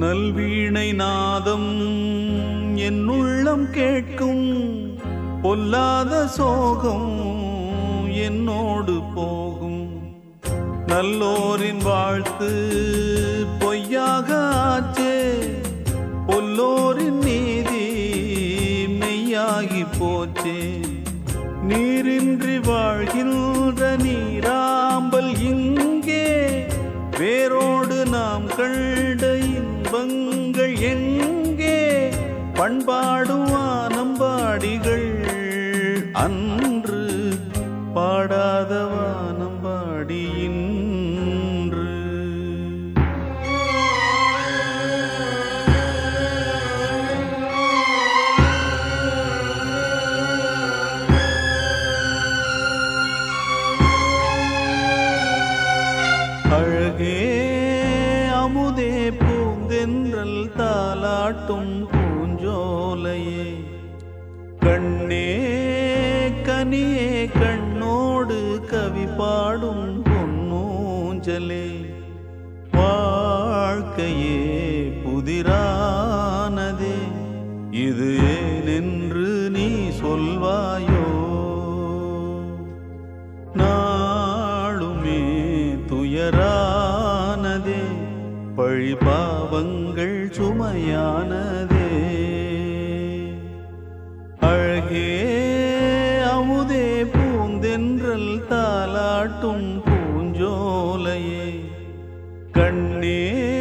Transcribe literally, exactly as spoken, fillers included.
நல்வீணை நாதம் என் உள்ளம் கேட்கும், பொல்லாத சோகம் என்னோடு போகும். நல்லோரின் வாழ்த்து பொய்யாக ஆச்சே, பொல்லோரின் நீதி மெய்யாகி போச்சே. நீரின்றி வாழ்கின்ற நீராம்பல் இங்கே, வேரோடு நாம் கண்ட இன்பங்கள் எங்கே? பண்பாடும் வானம்பாடிகள் அன்று, பாடாத வானம்பாடி இன்று. அழகே அமுதே பூந்தென்றல் தாலாட்டும் பூஞ்சோலையே, கண்ணே கனியே கண்ணோடு கவி பாடும் பொன்னூஞ்சலே. வாழ்க்கையே புதிரானதே, இது ஏனென்று நீ சொல்வாயோ? நாளுமே துயரானதே, பழி பாவங்கள் சுமையானதே. அழகே அமுதே பூந்தென்றல் தாலாட்டும் பூஞ்சோலையே, கண்ணே